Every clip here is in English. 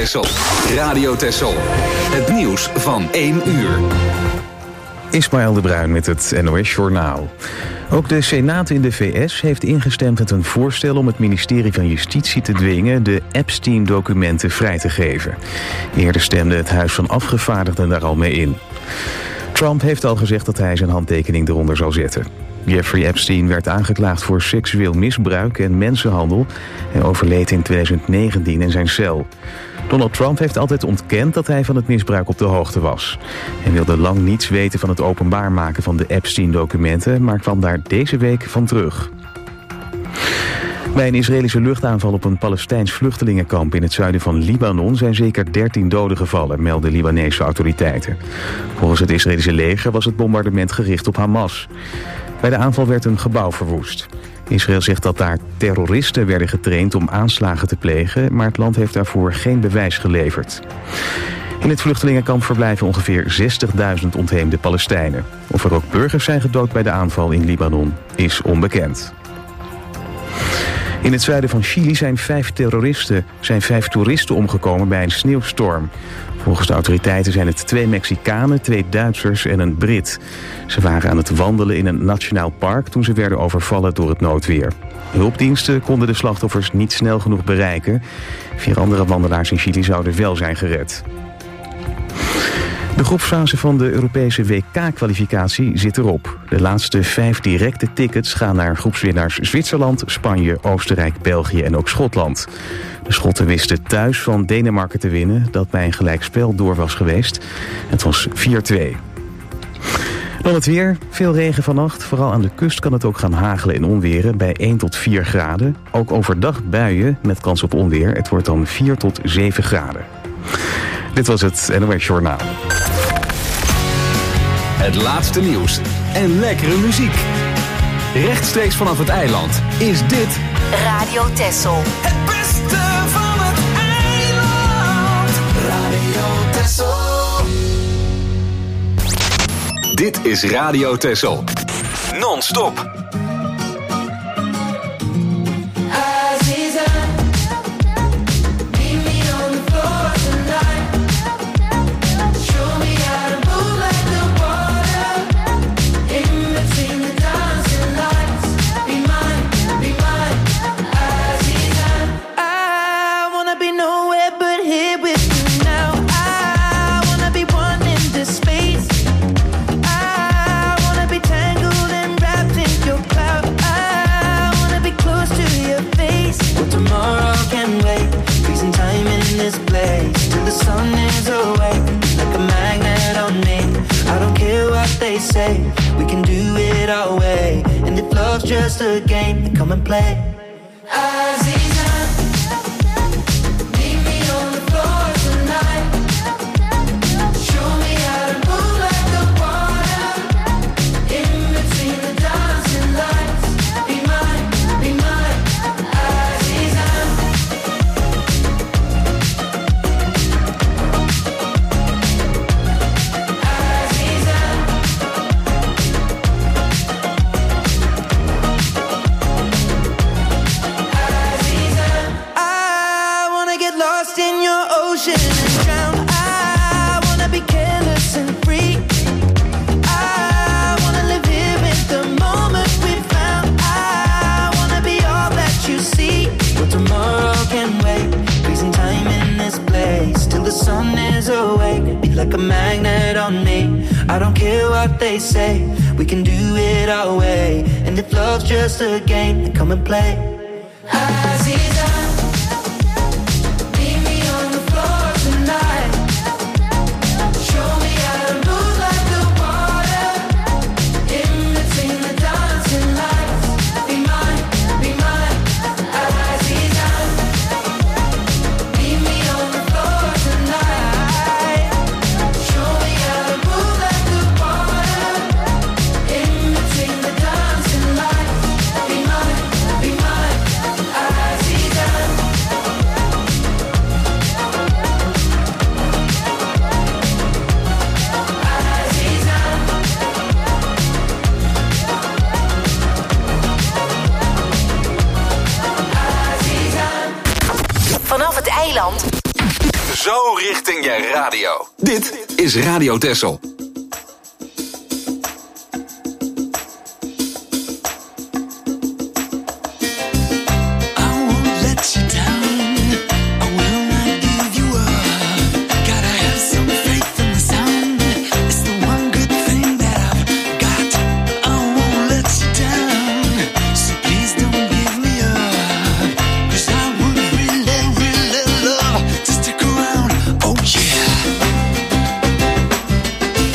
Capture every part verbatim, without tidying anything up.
Texel. Radio Texel. Het nieuws van één uur. Ismaël de Bruin met het N O S-journaal. Ook de Senaat in de V S heeft ingestemd met een voorstel om het ministerie van Justitie te dwingen de Epstein-documenten vrij te geven. Eerder stemde het Huis van Afgevaardigden daar al mee in. Trump heeft al gezegd dat hij zijn handtekening eronder zal zetten. Jeffrey Epstein werd aangeklaagd voor seksueel misbruik en mensenhandel. Hij overleed in tweeduizend negentien in zijn cel. Donald Trump heeft altijd ontkend dat hij van het misbruik op de hoogte was. Hij wilde lang niets weten van het openbaar maken van de Epstein-documenten, maar kwam daar deze week van terug. Bij een Israëlische luchtaanval op een Palestijns vluchtelingenkamp in het zuiden van Libanon zijn zeker dertien doden gevallen, melden Libanese autoriteiten. Volgens het Israëlische leger was het bombardement gericht op Hamas. Bij de aanval werd een gebouw verwoest. Israël zegt dat daar terroristen werden getraind om aanslagen te plegen, maar het land heeft daarvoor geen bewijs geleverd. In het vluchtelingenkamp verblijven ongeveer zestigduizend ontheemde Palestijnen. Of er ook burgers zijn gedood bij de aanval in Libanon is onbekend. In het zuiden van Chili zijn vijf terroristen, zijn vijf toeristen omgekomen bij een sneeuwstorm. Volgens de autoriteiten zijn het twee Mexicanen, twee Duitsers en een Brit. Ze waren aan het wandelen in een nationaal park toen ze werden overvallen door het noodweer. Hulpdiensten konden de slachtoffers niet snel genoeg bereiken. Vier andere wandelaars in Chili zouden wel zijn gered. De groepsfase van de Europese W K-kwalificatie zit erop. De laatste vijf directe tickets gaan naar groepswinnaars Zwitserland, Spanje, Oostenrijk, België en ook Schotland. De Schotten wisten thuis van Denemarken te winnen, dat bij een gelijkspel door was geweest. Het was vier twee. Dan het weer. Veel regen vannacht. Vooral aan de kust kan het ook gaan hagelen en onweren bij één tot vier graden. Ook overdag buien met kans op onweer. Het wordt dan vier tot zeven graden. Dit was het N O S Journaal. Het laatste nieuws en lekkere muziek. Rechtstreeks vanaf het eiland is dit Radio Texel. Het beste van het eiland. Radio Texel. Dit is Radio Texel. Non-stop. Say we can do it our way, and if love's just a game, then come and play. Aziza, meet me on the floor tonight. Show me how to move like the water in between the dancing lights. Be mine, be mine, Aziza. Like a magnet on me. I don't care what they say. We can do it our way. And if love's just a game, then come and play. Aziza, meet me on the floor tonight. Show me how to move like the water in between the dancing lights. Be mine, be mine, Aziza. Meet me on the floor tonight. Show me how to move like the water in between the dancing lights. Be mine, be mine, Aziza. zend jij radio. Dit is Radio Texel. Just stick around, oh yeah.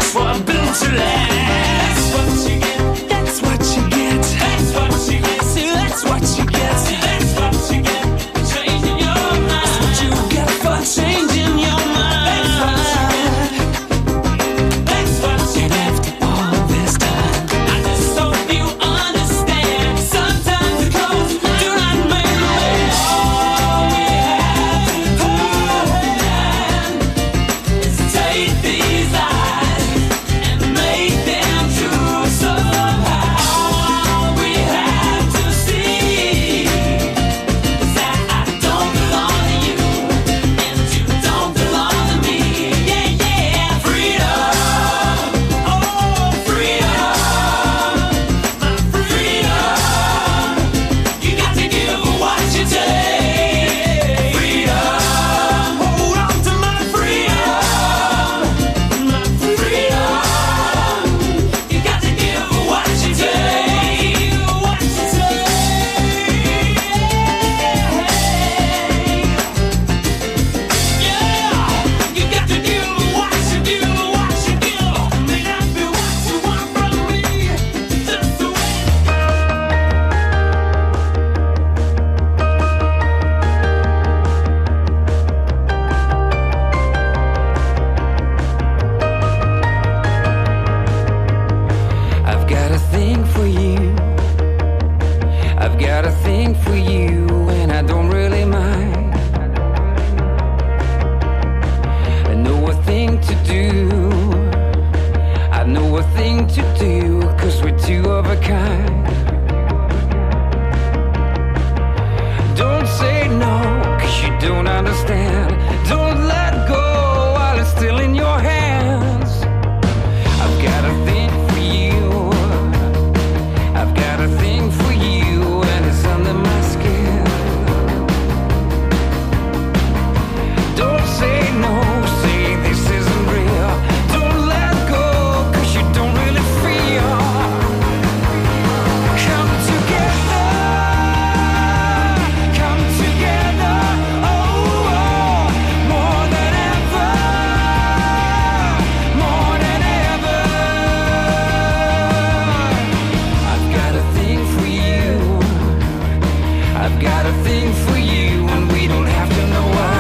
That's what built to last. That's what you get. That's what you get. That's what you get. See, that's what you get. See, that's what you get. Changing your mind. That's what you get for changing your mind. That's what you get. After all this time, I just hope you understand. Sometimes the clothes do not make the way. All we have to do is take these eyes and make them true somehow. All we have to see is that I don't belong to you and you don't belong to me. Yeah, yeah, freedom. Oh, freedom. My freedom. You got to give what you take. Freedom. Hold on to my freedom. My freedom. You got to give what you take. What you take. Yeah. You got to give what you give, what you give. May not be what you want from me. Just the way. I've got a thing for you. I've got a thing for you, and I don't really mind. I know a thing to do. I know a thing to do, 'cause we're two of a kind. Don't say no, 'cause you don't understand. Don't let go while it's still in your hands. I've got a thing for you. I've got a thing for you, and it's under my skin. Don't say no, say this isn't real. Don't let go, 'cause you don't really feel. Come together, come together, oh, oh, more than ever, more than ever. I've got a thing for you. I've got a thing for you, and we don't have to know why.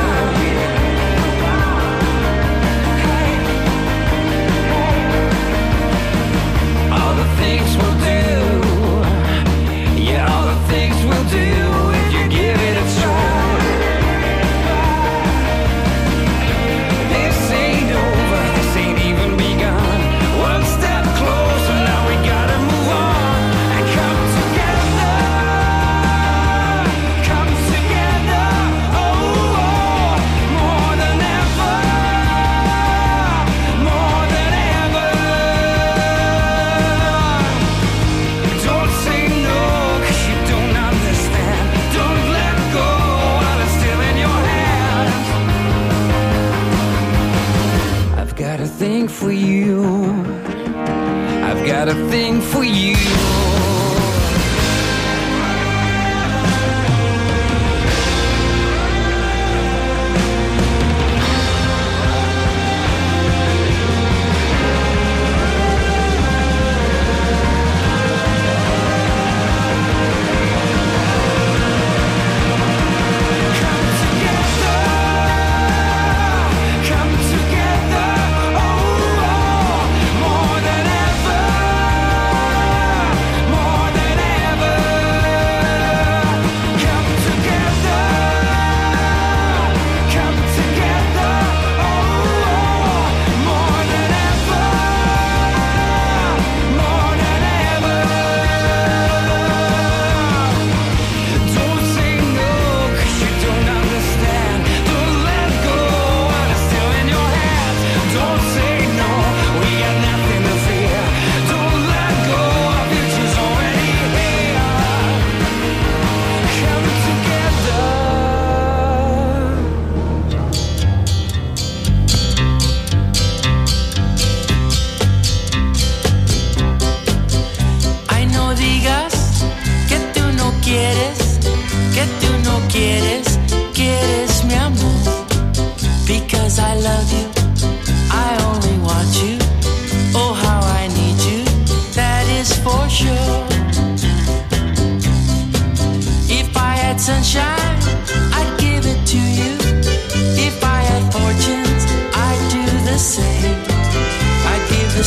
All the things we'll do, yeah, all the things we'll do if you give it a try. This ain't over, this ain't even begun. One step closer, now we gotta move on and come together, come together, oh, oh, more than ever, more than ever. Don't say no, 'cause you don't understand. Don't let go while it's still in your hands. I've got a thing for you. I've got a thing for you. Come together, come together, oh, oh, more than ever,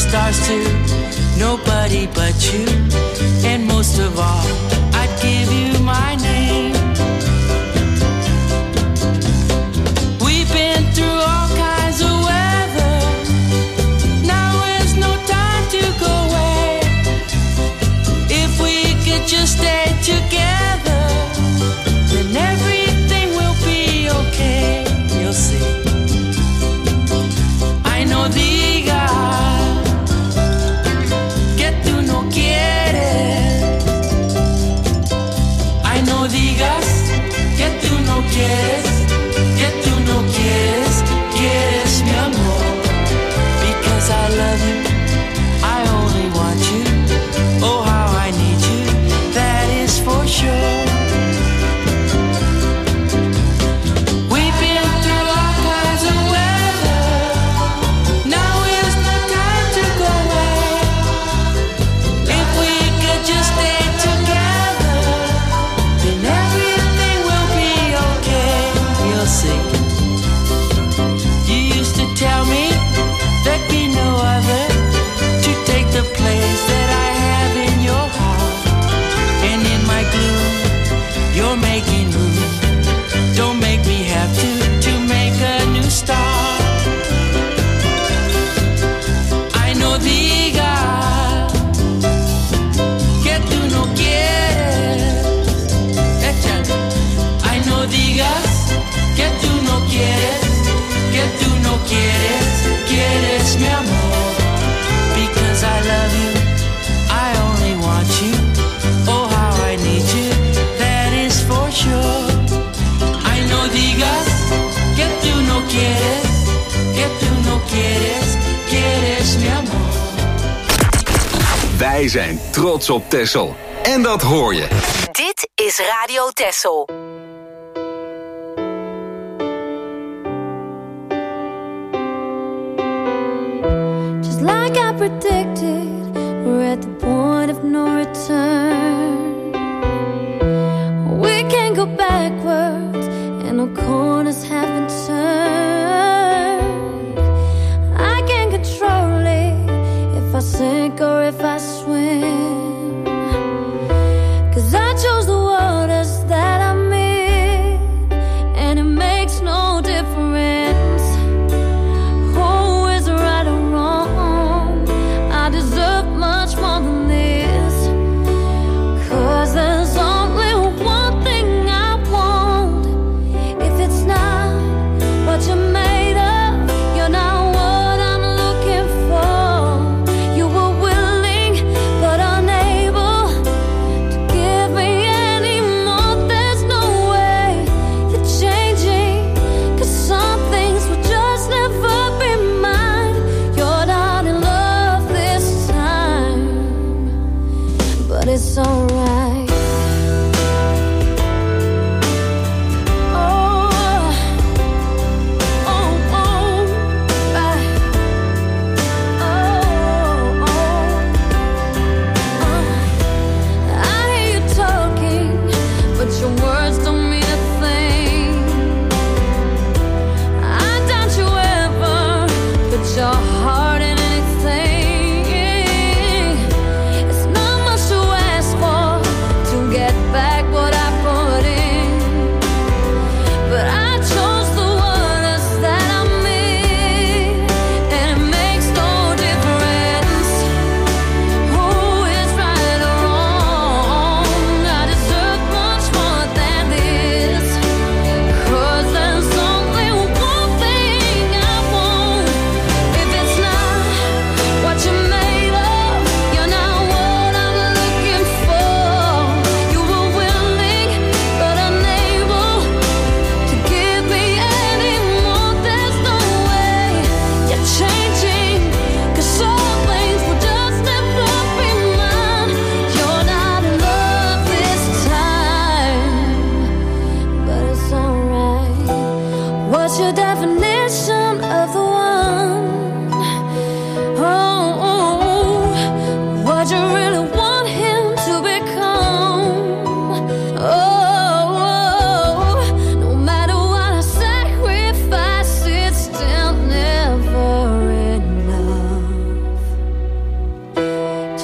stars too. Nobody but you. And most of all, I'd give you my name. We've been through all kinds of weather. Now is no time to go away. If we could just stay together, then everything will be okay. You'll see. I no digas que tú no quieres. I no digas que tú no quieres, que tú no quieres, quieres mi amor. Because I love you, I only want you. Oh, how I need you, that is for sure. We've been through all kinds of weather. Now is the time to go away. If we could just stay together, then everything will be okay. We'll see. You used to tell me there'd be no other to take the place that I have in your heart. And in my gloom, you're making room. Don't make me have to, to make a new start. I no digas que tú no quieres. Échale. I no digas que tú no quieres, que tú no quieres, quieres mi amor. Because I love you, I only want you. Oh, how I need you, that is for sure. I no digas que tú no quieres, que tú no quieres, quieres mi amor. Wij zijn trots op Texel. En dat hoor je. Dit is Radio Texel. Just like I predicted, we're at the point of no return. We can't go backwards, and no corners have been turned. I can't control it, if I sink or if I swim. 'Cause I chose the waters that I'm in, and it makes no difference who is right or wrong. I deserve much more than this. 'Cause there's only one thing I want. If it's not what you're made of, you're not what I'm looking for. You were willing, but I'll never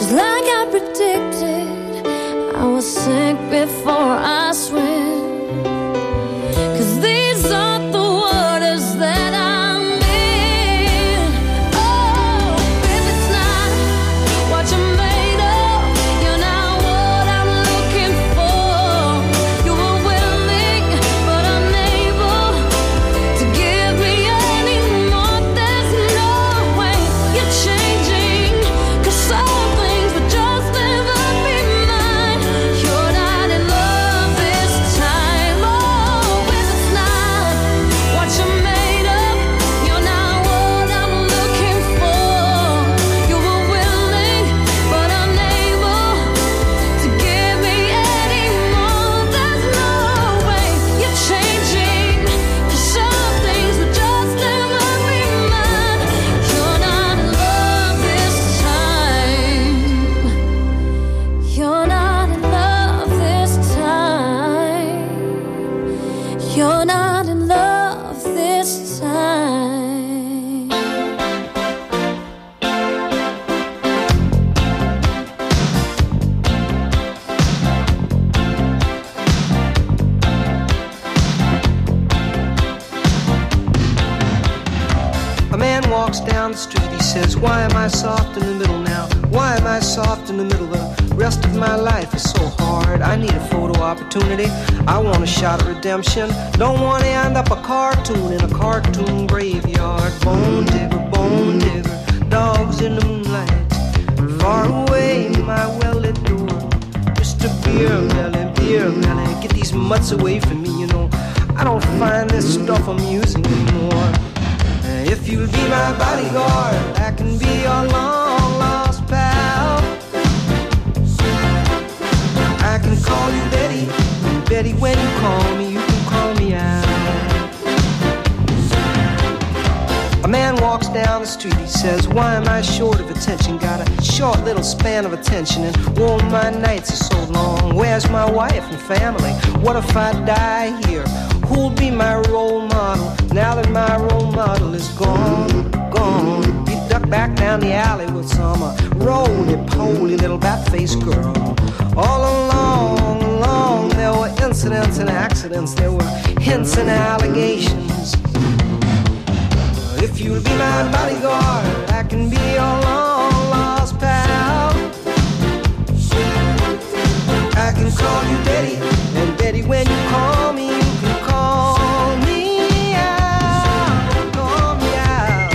Just like I predicted, I will sink before I swim. 'Cause these are the waters that I'm in. Oh, if it's not what you're made of, you're not what I'm looking for. You were willing, but unable to give me any more. There's no way you're changing, 'cause some things would just never be mine. You're not in love this time. Oh, if it's not what you're made of, you're not what I'm looking for. You were willing, but unable to give me any more. There's no way you're changing, 'cause some things would just never be mine. You're not in love this time. You're not in love this time. You're not in love this time. A man walks down the street, he says, why am I soft in the middle now? Why am I soft in the middle? The rest of my life is so hard. I need a photo opportunity. I want a shot at redemption. Don't want to end up a cartoon in a cartoon graveyard. Bone digger, bone digger, dogs in the moonlight. Far away, my well-lit door. Mister Beer Melly, Beer Melly, get these mutts away from me, you know. I don't find this stuff amusing anymore. If you'll be my bodyguard, I can be your long-lost pal. I can call you Betty, and Betty, when you call me, you can call me out. A man walks down the street, he says, why am I short of attention? Got a short little span of attention, and oh, my nights are so long. Where's my wife and family? What if I die here? Who'll be my role model now that my role model is gone, gone? He ducked back down the alley with some uh, roly-poly little bat-faced girl. All along, along, there were incidents and accidents. There were hints and allegations. If you'll be my bodyguard, I can be your long-lost pal. I can call you Betty, and Betty, when you call me, you can call me out, call me out.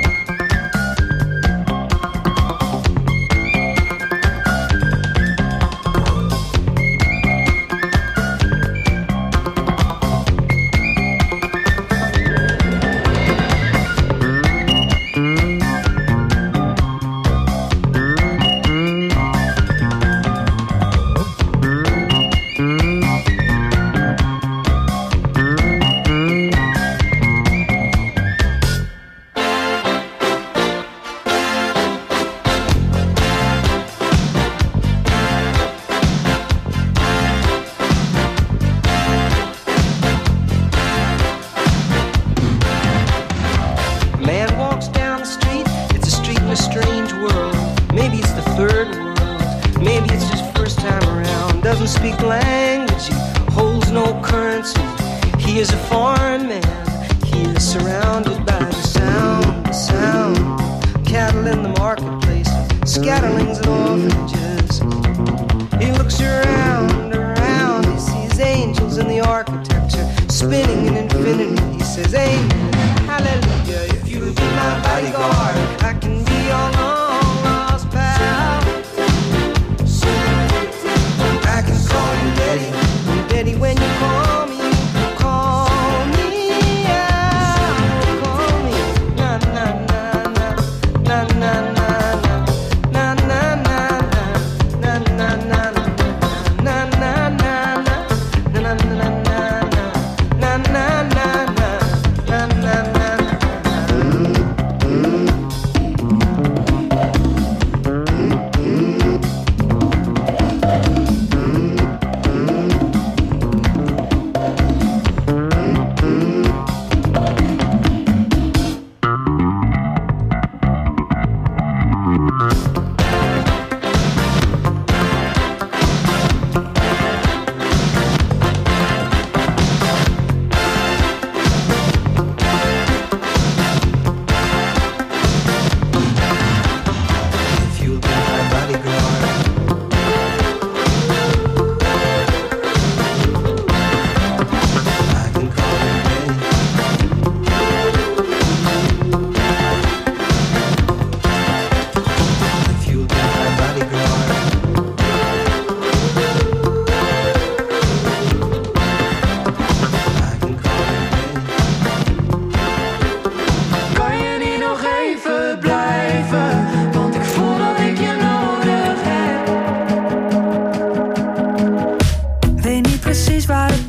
Speak language, he holds no currency. He is a foreign man. He is surrounded by the sound, the sound. Cattle in the marketplace, scatterlings and orphanages. He looks around, around. He sees angels in the architecture, spinning in infinity. He says, amen, hallelujah. If you'll be my bodyguard, I can be your long lost pal. I can call you Betty, Betty, when you call me, you can call me out, call me, na na na na, na na na na, na na na na, na na na na, na na na na, na na na na, na na na na, na na na na.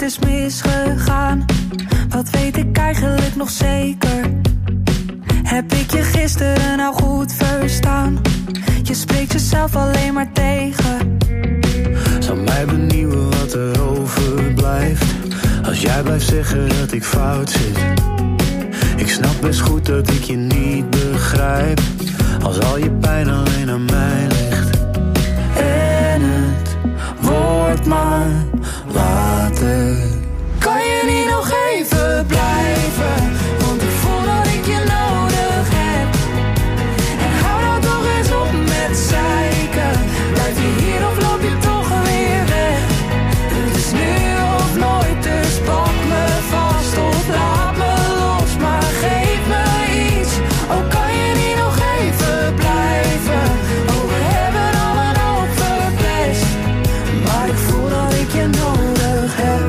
is misgegaan? Wat weet ik eigenlijk nog zeker? Heb ik je gisteren nou goed verstaan? Je spreekt jezelf alleen maar tegen. Zou mij benieuwen wat er overblijft als jij blijft zeggen dat ik fout zit. Ik snap best goed dat ik je niet begrijp als al je pijn alleen aan mij ligt. En het wordt maar later. Kan je niet nog even blijven? Want ik voel dat ik je nodig heb. En hou nou toch eens op met zeiken. Blijf je hier of loop je toch weer weg? Het is nu of nooit, dus pak me vast of laat me los. Maar geef me iets, oh kan je niet nog even blijven? Oh we hebben al een hoop verpest, maar ik voel dat ik je nodig heb.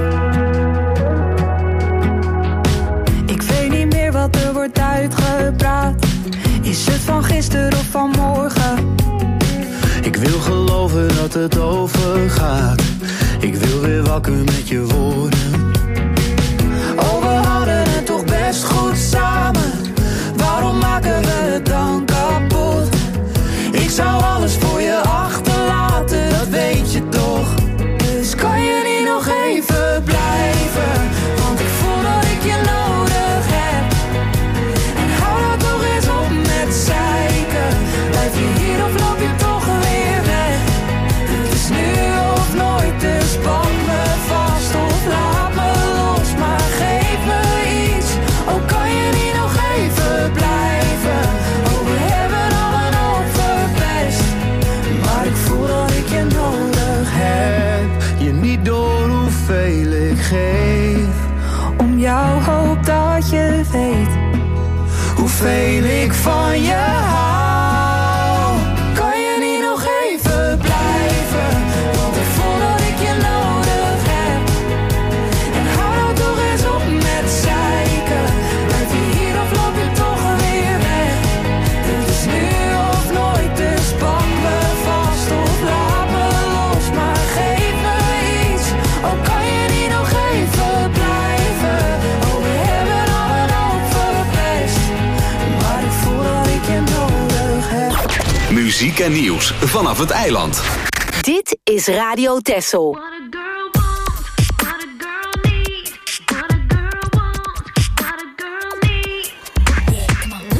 Ik weet niet meer wat er wordt uitgepraat. Is het van gisteren of van morgen? Ik wil geloven dat het overgaat. Ik wil weer wakker met je woorden. Oh, we hadden het toch best goed samen. Waarom maken we het dan kapot? Ik zou alles voor je achterlaten, dat weet je toch. Dus kan je niet nog even blijven? Want ik voel dat ik je nodig heb. En hou nou toch eens op met zeiken. Blijf je hier of loop je toch weer weg? Het is nu of nooit, dus pak me vast of laat me los. Maar geef me iets, oh kan je niet nog even blijven? Oh we hebben al een hoop verpest, maar ik voel dat ik je nodig heb. Je niet door hoeveel ik geef. Om jou hoop dat je weet hoeveel ik van je hou. Kan je niet nog even blijven? Want ik voel dat ik je nodig heb. En hou nou toch eens op met zeiken. Blijf je hier of loop je toch weer weg? Het is nu of nooit, dus pak me vast of laat me los. Maar geef me iets, oh kan je niet nog even blijven? Oh we hebben al een hoop verpest, maar ik voel dat ik je nodig heb. Muziek en nieuws vanaf het eiland. Dit is Radio Texel. What a girl wants, what a girl needs, what a girl wants, what a girl needs. Yeah, come on.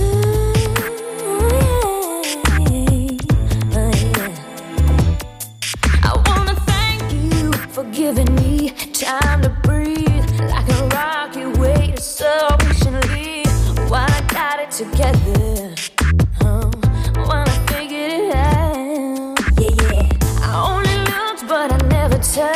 I wanna thank you for giving me time to breathe, like a rocket waiting so patiently while I got it together. Oh, when I figured it out, yeah, yeah. I only looked, but I never touched.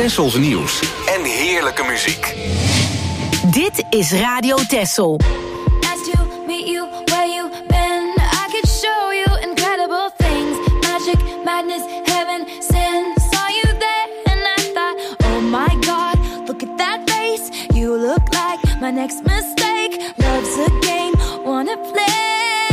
Tessels nieuws en heerlijke muziek. Dit is Radio Tessel. Nice to meet you, where you been. I could show you incredible things. Magic, madness, heaven, sin. Saw you there and I thought, oh my God, look at that face. You look like my next mistake. Love's a game, wanna play.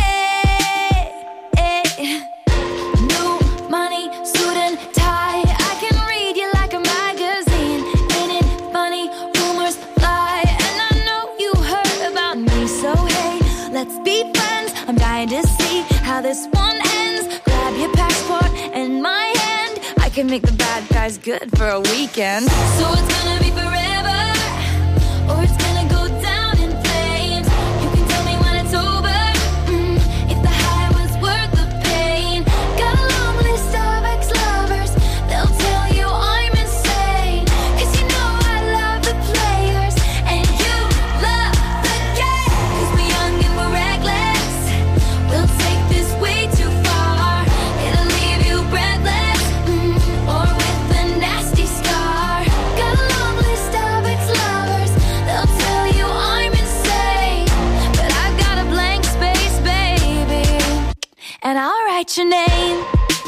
New money, suit and tie. I can read you like a magazine. Ain't it funny? Rumors fly. And I know you heard about me. So hey, let's be friends. I'm dying to see how this one ends. Grab your passport and my hand. I can make the bad guys good for a weekend. So it's gonna be forever, or it's gonna go down in flames. You can tell me when it's over, mm, if the high was worth the pain. Got a long list of ex-lovers, they'll tell you I'm insane. Cause you know I love the players, and you love the game. Cause we're young and we're reckless, we'll take this way too far. It'll leave you breathless, mm, or with a nasty scar. Got a long list of ex-lovers, they'll tell you I'm insane. But I've got a blank space, baby, and I'll write your name.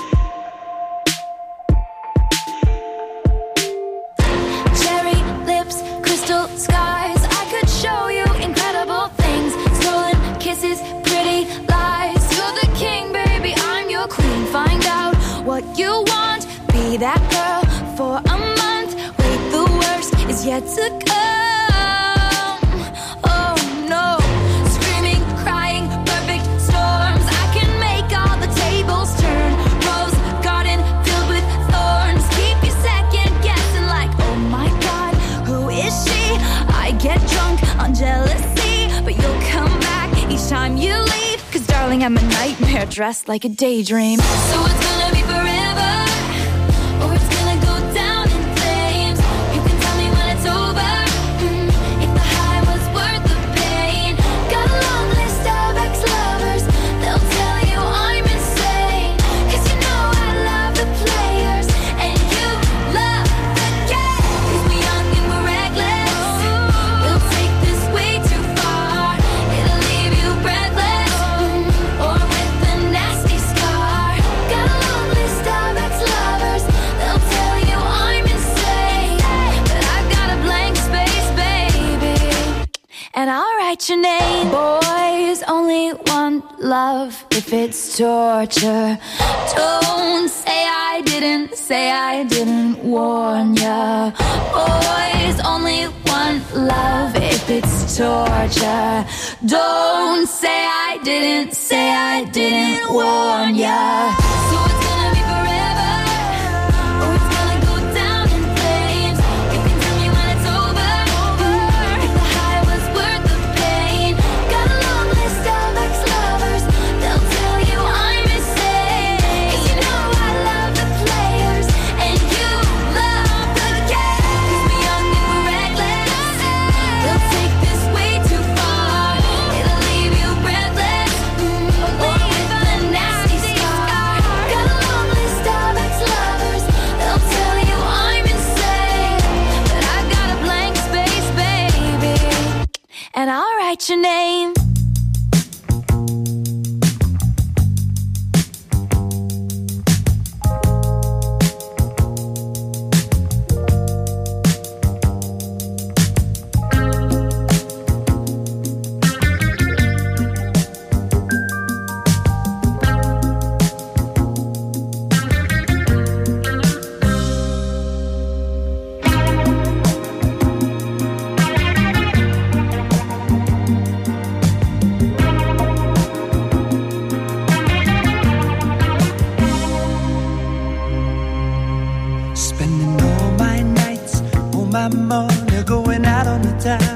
Cherry lips, crystal skies. I could show you incredible things. Stolen kisses, pretty lies. You're the king, baby, I'm your queen. Find out what you want. Be that girl for a month. Wait, the worst is yet to come. Oh no. Screaming, crying, perfect storms. I can make all the tables turn. Rose garden filled with thorns. Keep you second guessing like, oh my God, who is she? I get drunk on jealousy, but you'll come back each time you leave. Cause darling, I'm a nightmare dressed like a daydream. So it's gonna be forever, or it's gonna go down in flames. You can tell me when it's over, mm, if the high was worth the pain. Got a long list of ex-lovers, they'll tell you I'm insane. Cause you know I love the players, and you love the game. Cause we're young and we're reckless, we'll take this way too far. It'll leave you breathless, mm, or with a nasty scar. Got a long list of ex-lovers, they'll tell you I'm insane. But I've got a blank space, baby, and I'll write your name. Boys only want love if it's torture. Don't say I didn't, say I didn't warn ya. Boys only want love if it's torture. Don't say I didn't, say I didn't warn ya. So it's gonna be forever, or it's gonna go down in flames. You can tell me when it's over, if the high was worth the pain. Got a long list of ex-lovers, they'll tell you I'm insane. Cause you know I love the players, and you love the game. Cause we're young and we're reckless, we'll take this way too far. It'll leave you breathless, mm, or with a nasty scar. Got a long list of ex-lovers, they'll tell you I'm insane. But I've got a blank space, baby, and I'll write your name. Spending all my nights, all my money going out on the town.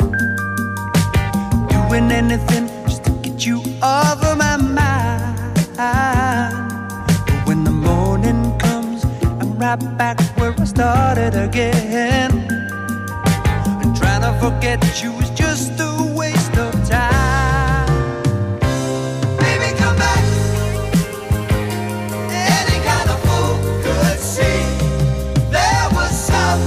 Doing anything just to get you off of my mind. But when the morning comes, I'm right back where I started again. And trying to forget you is just a waste of time. Baby, come back. Any kind of fool could see there was something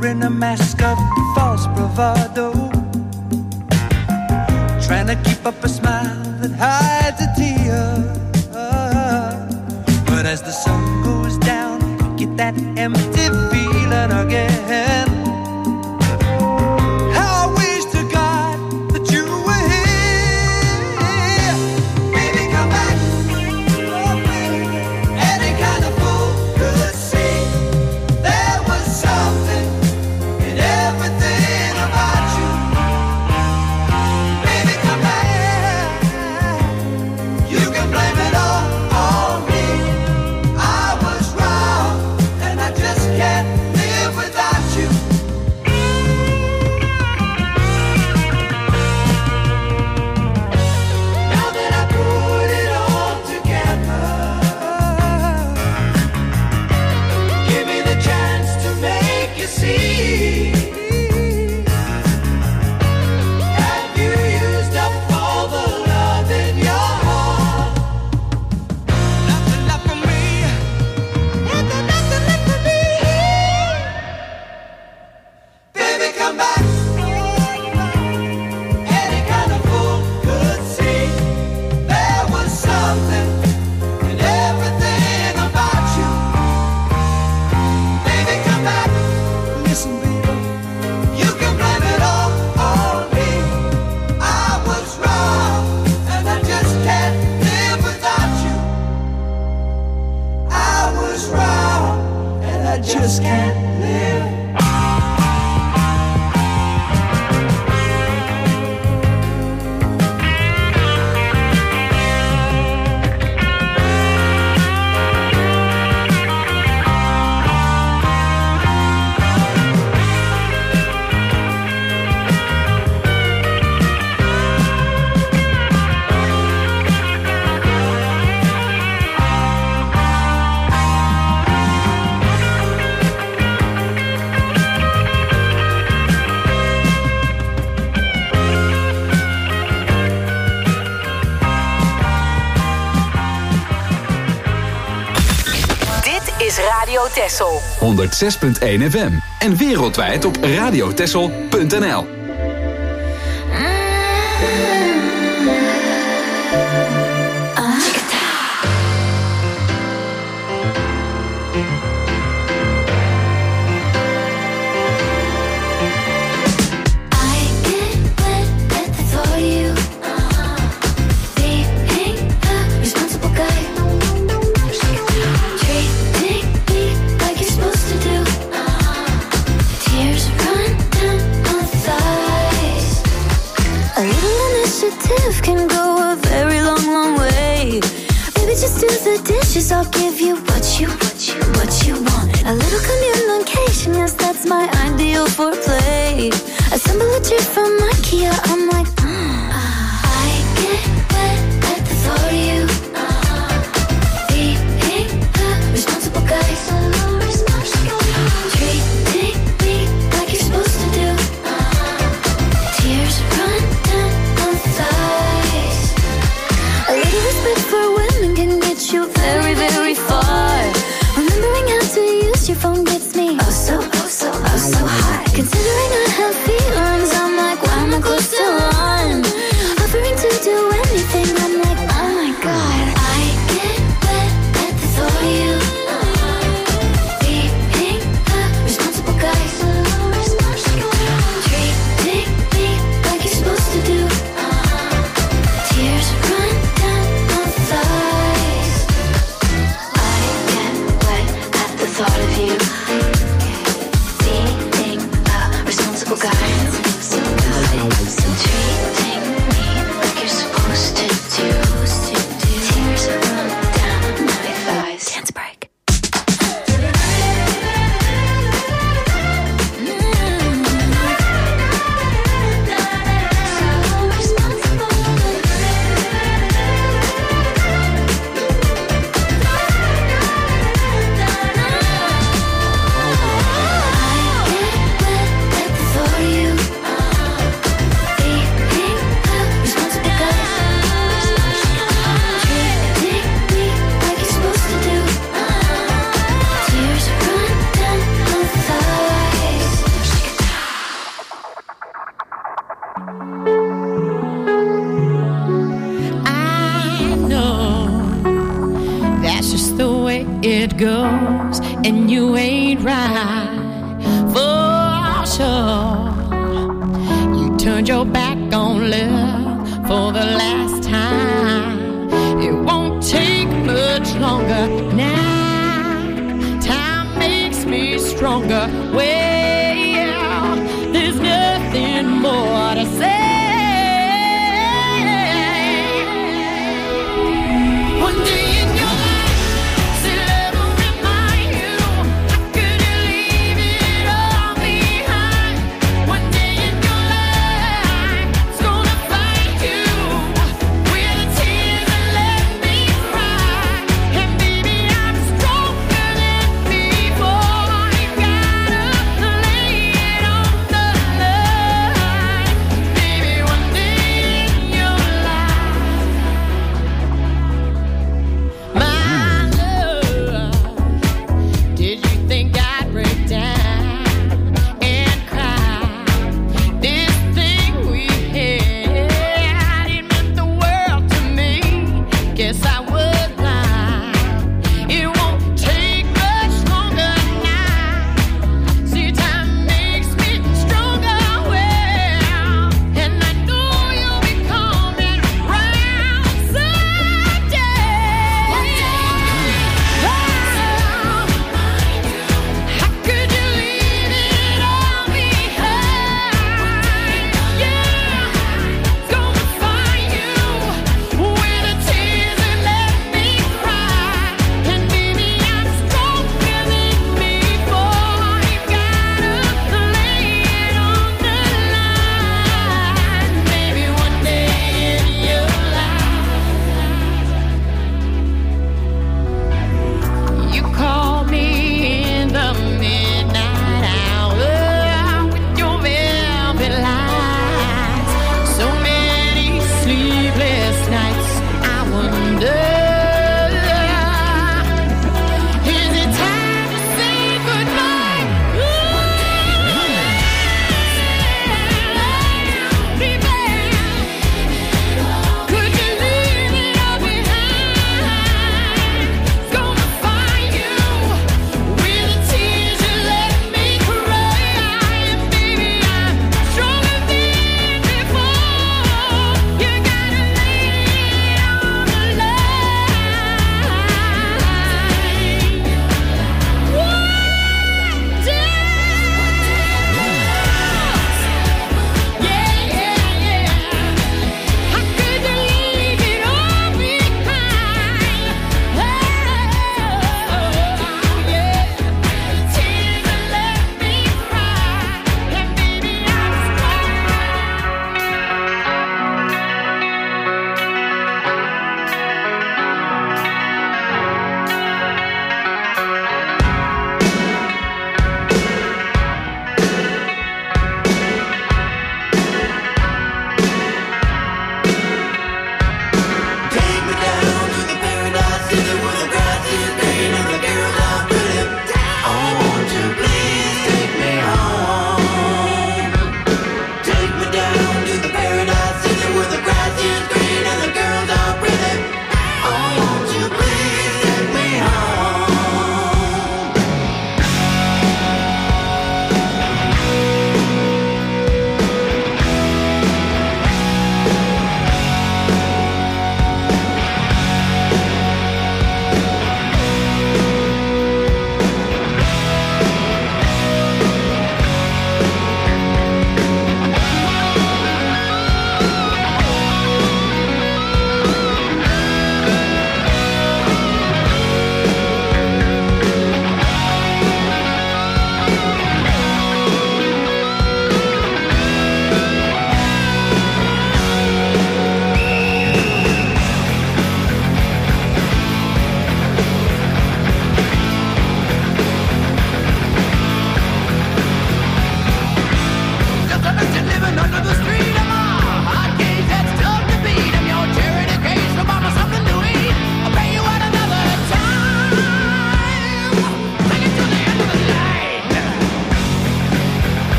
wearing a mask of false bravado, trying to keep up a smile that hides a tear. But as the sun goes down, you get that empty feeling again. How I wish to God that you were here. Baby, come back. Oh, baby. Any kind of fool could see there was something in everything about you. Baby, come back. You can blame it all on me. I was wrong, and I just can't live without you. Now that I put it all together, give me the chance to make you see. Have you used up all the love in your heart? Nothing left for me. Nothing, nothing left for me. Baby, come back. Any kind of fool could see there was something in everything about you. Baby, come back. Listen, baby, you can blame it all on me. I was wrong, and I just can't live without you. I was wrong, and I just can't live. Dit is Radio Texel. honderdzes punt één F M. En wereldwijd op radiotexel punt n l. I get wet at the thought of you. Being a responsible guy, treating me like you're supposed to do. Tears run down my thighs. A little initiative can go a very long, long way. Baby, just do the dishes. I'll give you what you, what you, what you want. A little communication, yes, that's my ideal for play. Assemble a chair from IKEA. I'm like, mm. I get wet at the thought of you. Being a responsible guy, treating me like you're supposed to do. Tears run down my thighs. A little respect for women can get you very, very far. Remembering how to use your phone gets me oh so, oh so, oh so hot. Considering I have feelings, I'm like, why am I close to one? Offering to do anything, I'm like, oh my god. I get wet at the thought of you. Being a responsible guy, treating me like you're supposed to do. Tears run down my thighs. I get wet at the thought of you. Being a responsible guy, treating me like you're supposed to do. Tears run down my thighs. Dance break. knows, and you ain't right for sure. You turned your back on love for the last time. It won't take much longer now. Time makes me stronger. Well, there's nothing more to say. One day in your life, say love will remind you. How could you leave it all behind? One day in your life, it's gonna find you with the tears and let me cry. And baby, I'm stronger than before. You gotta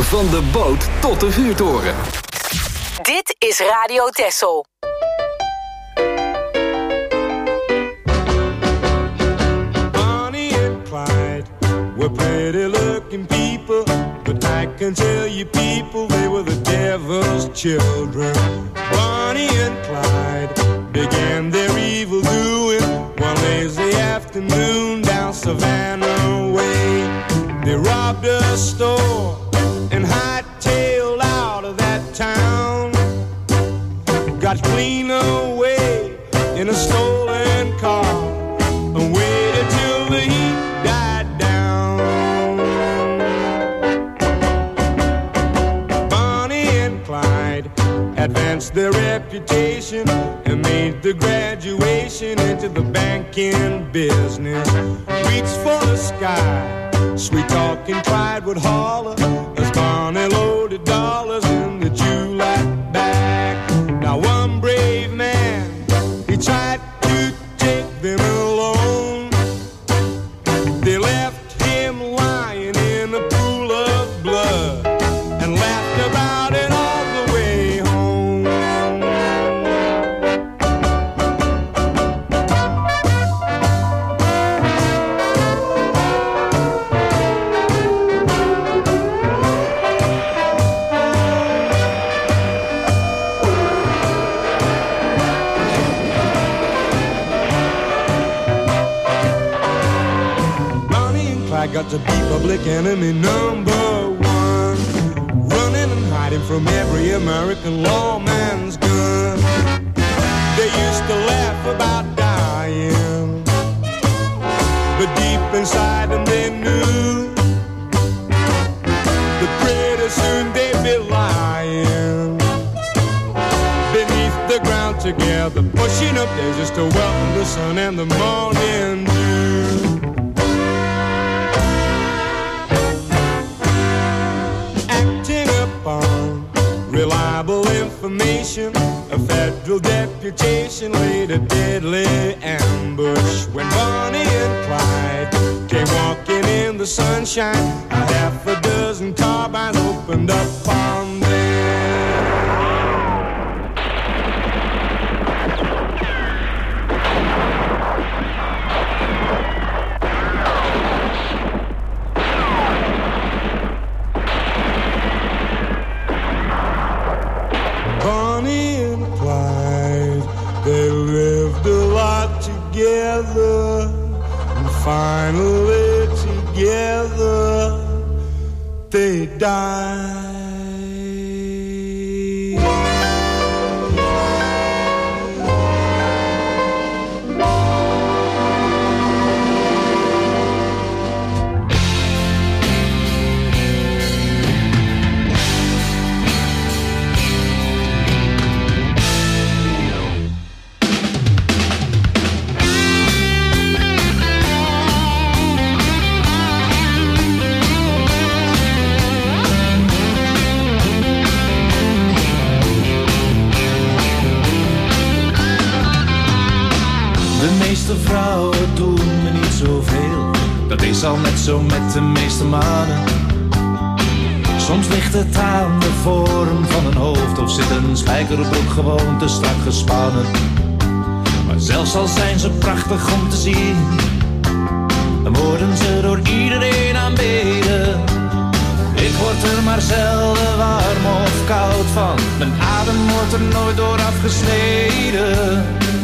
Van de boot tot de vuurtoren. Dit is Radio Texel. Bonnie and Clyde were pretty looking people, but I can tell you people, they were the devil's children. Bonnie and Clyde began their evil doing one lazy afternoon down Savannah Way. They robbed a store and hightailed out of that town. Got clean away in a stolen car and waited till the heat died down. Bonnie and Clyde advanced their reputation and made the graduation into the banking business. Reached for the sky, sweet talking Clyde would holler as Bonnie loaded dollars in the July bag. Now one brave man, he tried to take them alone. They left him lying in a pool of blood and laughed about it all the way home. Got to be public enemy number one, running and hiding from every American lawman's gun. They used to laugh about dying, but deep inside them they knew that pretty soon they'd be lying beneath the ground together, pushing up there just to welcome the sun and the morning dew. Reliable information, a federal deputation laid a deadly ambush. When Bonnie and Clyde came walking in the sunshine, a half a dozen carbines opened up on them. Together, and finally together they died. De vrouwen doen me niet zoveel, dat is al net zo met de meeste mannen. Soms ligt het aan de vorm van een hoofd of zit een spijkerbroek gewoon te strak gespannen. Maar zelfs al zijn ze prachtig om te zien, dan worden ze door iedereen aanbeden. Ik word er maar zelden warm of koud van, mijn adem wordt er nooit door afgesneden.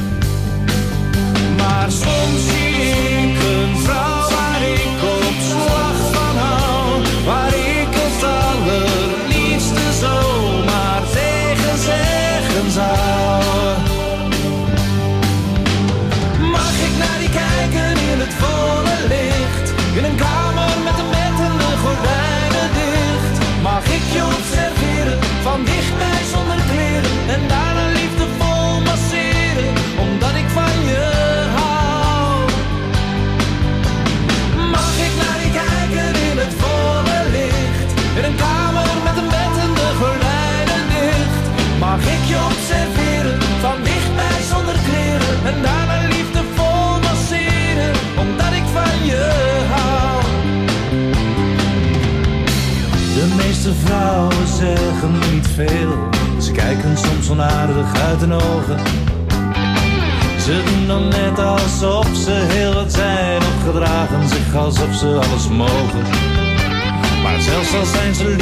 Maar soms zie ik een vrouw waar ik op slag van hou, waar ik het allerliefste zomaar tegen zeggen zou. Mag ik naar die kijken in het volle licht, in een kamer met een bed en de gordijnen dicht? Mag ik je observeren, van dichtbij zonder kleren, en daarna liefdevol masseren, omdat ik van je hou? De meeste vrouwen zeggen niet veel. Ze kijken soms onaardig uit hun ogen. Ze doen dan net alsof ze heel wat zijn, of gedragen zich alsof ze alles mogen. Maar zelfs al zijn ze